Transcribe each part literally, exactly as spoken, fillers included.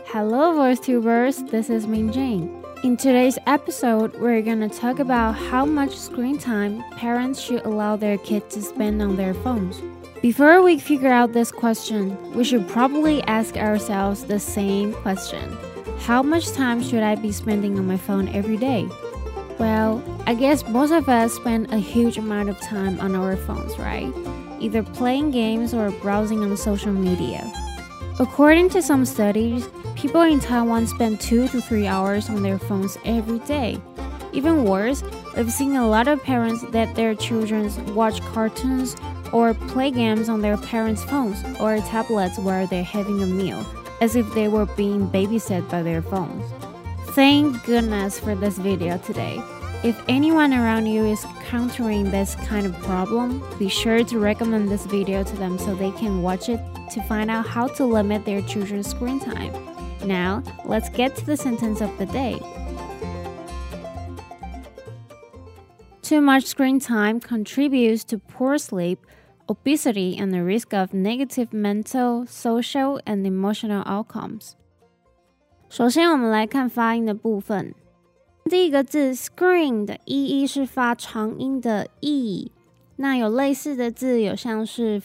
Hello, VoiceTubers. This is Min Jane. In today's episode, we're going to talk about how much screen time parents should allow their kids to spend on their phones. Before we figure out this question, we should probably ask ourselves the same question. How much time should I be spending on my phone every day? Well, I guess most of us spend a huge amount of time on our phones, right? Either playing games or browsing on social media. According to some studies, people in Taiwan spend two to three hours on their phones every day. Even worse, we've seen a lot of parents let their children watch cartoons or play games on their parents' phones or tablets while they're having a meal, as if they were being babysat by their phones. Thank goodness for this video today. If anyone around you is encountering this kind of problem, be sure to recommend this video to them so they can watch it to find out how to limit their children's screen time. Now, let's get to the sentence of the day. Too much screen time contributes to poor sleep, obesity, and the risk of negative mental, social, and emotional outcomes. 首先，我们来看发音的部分。第一个字 screen 的 ee 是发长音的 e， 那有类似的字有像是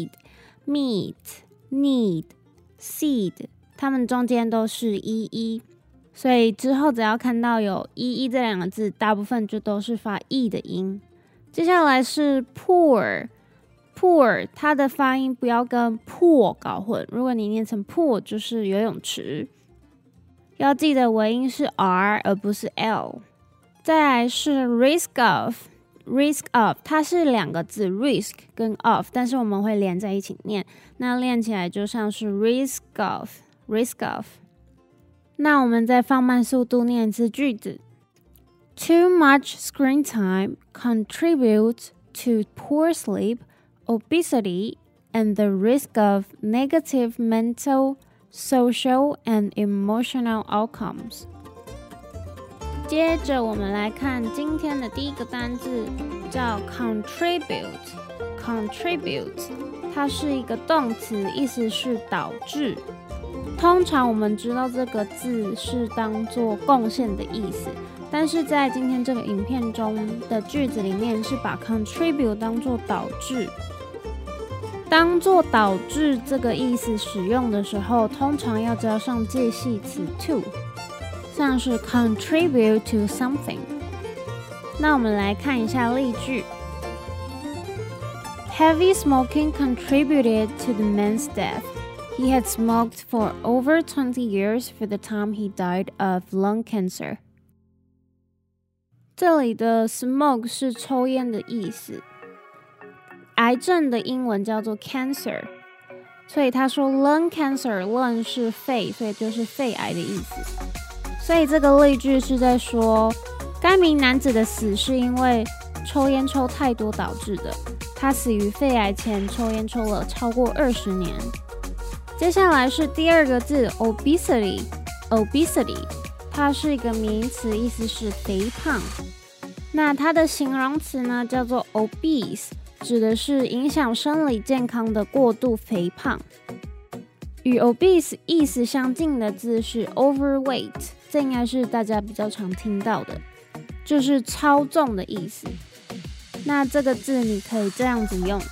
feed、meet、need、seed， 它们中间都是 ee， 所以之后只要看到有 ee 这两个字，大部分就都是发 e 的音。接下来是 poor， poor 它的发音不要跟 pool 搞混，如果你念成 pool 就是游泳池。要记得尾音是 R 而不是 L。 再来是 risk of， risk of 它是两个字 risk 跟 of， 但是我们会连在一起念，那练起来就像是 risk of risk of。 那我们再放慢速度念一次句子。 Too much screen time contributes to poor sleep, obesity, and the risk of negative mental, social and emotional outcomes. 接着我们来看今天的第一个单字，叫 contribute。 contribute 它是一个动词，意思是导致。通常我们知道这个字是当作贡献的意思，但是在今天这个影片中的句子里面是把 contribute 当作导致。当做导致这个意思使用的时候，通常要加上介系词 to， 像是 contribute to something。 那我们来看一下例句。 Heavy smoking contributed to the man's death. He had smoked for over twenty years for the time he died of lung cancer. 这里的 smoke 是抽烟的意思。癌症的英文叫做 cancer， 所以他说 lung cancer， lung 是肺，所以就是肺癌的意思。所以这个例句是在说，该名男子的死是因为抽烟抽太多导致的，他死于肺癌前抽烟抽了超过二十年。接下来是第二个字 obesity， obesity 它是一个名词，意思是肥胖。那它的形容词呢叫做 obese，指的是影响生理健康的过度肥胖。与 obese 意思相近的字是 overweight， 这应该是大家比较常听到的，就是超重的意思。那这个字你可以这样子用。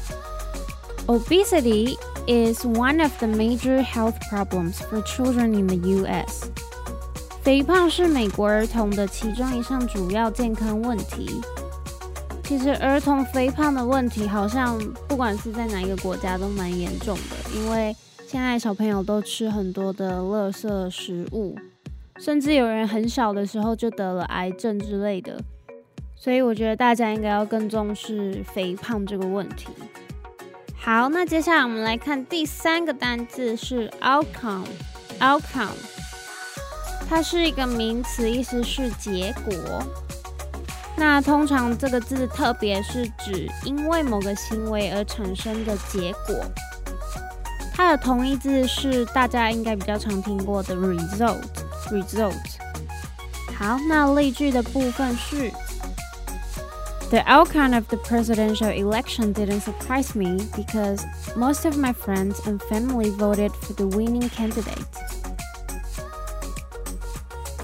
Obesity is one of the major health problems for children in the U S。 肥胖是美国儿童的其中一项主要健康问题。其实儿童肥胖的问题好像不管是在哪一个国家都蛮严重的，因为现在小朋友都吃很多的垃圾食物，甚至有人很小的时候就得了癌症之类的，所以我觉得大家应该要更重视肥胖这个问题。好，那接下来我们来看第三个单字是 outcome。 outcome 它是一个名词，意思是结果。那通常这个字特别是指因为某个行为而产生的结果。它的同义字是大家应该比较常听过的 result result。 好，那例句的部分是 The outcome of the presidential election didn't surprise me because most of my friends and family voted for the winning candidate.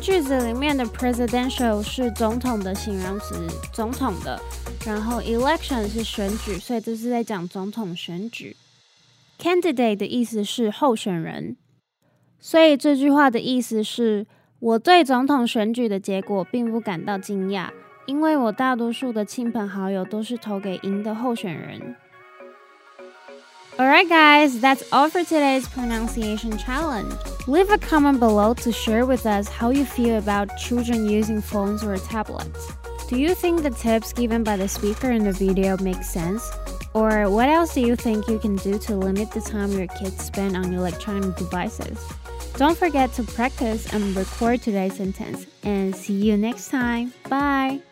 句子里面的 presidential 是总统的形容词，总统的，然后 election 是选举，所以这是在讲总统选举。candidate 的意思是候选人，所以这句话的意思是我对总统选举的结果并不感到惊讶，因为我大多数的亲朋好友都是投给赢的候选人。Alright guys, that's all for today's pronunciation challenge. Leave a comment below to share with us how you feel about children using phones or tablets. Do you think the tips given by the speaker in the video make sense? Or what else do you think you can do to limit the time your kids spend on electronic devices? Don't forget to practice and record today's sentence, and see you next time. Bye!